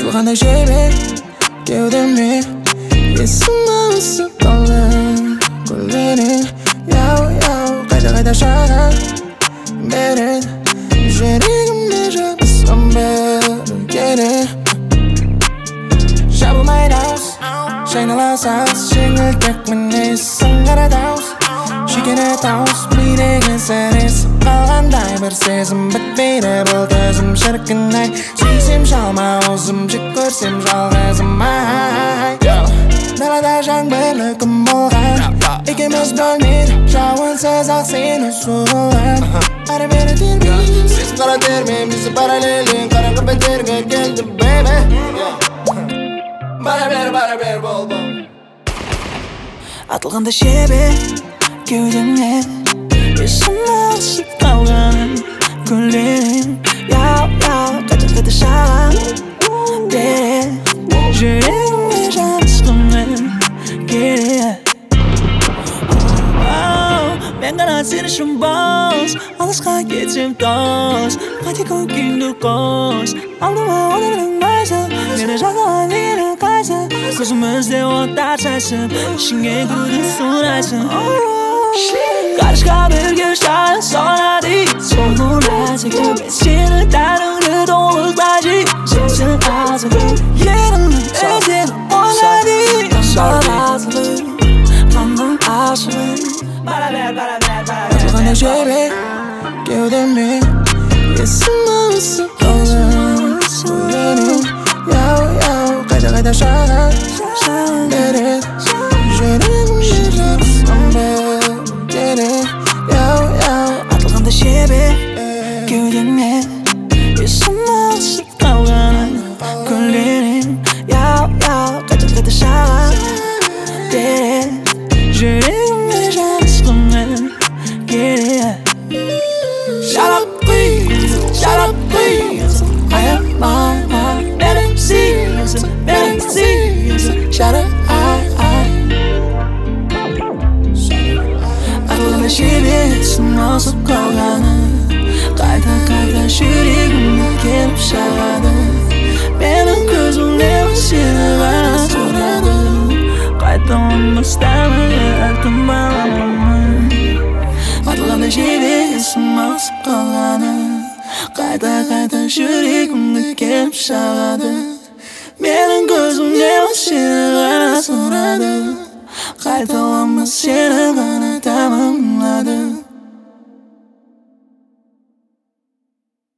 атылғандай жебе кеудеме есім ауысып қалған көлденең яу қайта шағар береді жүрегіме жабысқан бәрі керек жабылмайды ауыз шайнала саз жеңілтек мінезсің қара дауыс шүйкені тауыс бидегі сіресіп қалғандай бір сезім бітпейді бұл төзім шіркін-ай сүйсем шалма аузым жек көрсем жалғызым ай далада жаңбырлы күн болған екеуміз бөлмейді жауынсыз ақ сені суылған ары-бері тербей сезім қара термен бізді параллелен қараңғы беттерге келді бейбі бара бер бол атылғанда жебе кеудеме есім ауысып қалған көлденең яу қайта шағар береді жүрегіме жабысқан керек мен ғана сен үшін бос алысқа кетсем дос қате көкеңді қос алдыма отырмайсың мені жағалай дегенің қайсы көзімізде оттар шайсып ішіңе кіруді сұрайсың ғарышқа бірге ұшайық соңына соңғырайсың мен сені тәніңді толықтай жей сенсің азығым ерінім сені ойлайды салазылым қанның ашығым атылғандай жебе кеудеме есім ауысып қалған көлденең яу қайта шағар береді жүрегіме жабысқан бәрі керек яу атылғандай жебе кеудеме есім ауысып қалған көлденең яу қайта шағар береді жүрегіме жабысқан керек Shut up please I am mine better see Shut up атылғанда жебе есім ауысып қалғаны қайта жүрегіме келіп шағады менің көзімде сені ғана тұрады қайталамастан әркім баламын атылғанда жебе есім ауысып қалғаны қайта жүрегімді келіп шағады менің көзімде сені ғана тұрады қайталама сені ғана тамамлады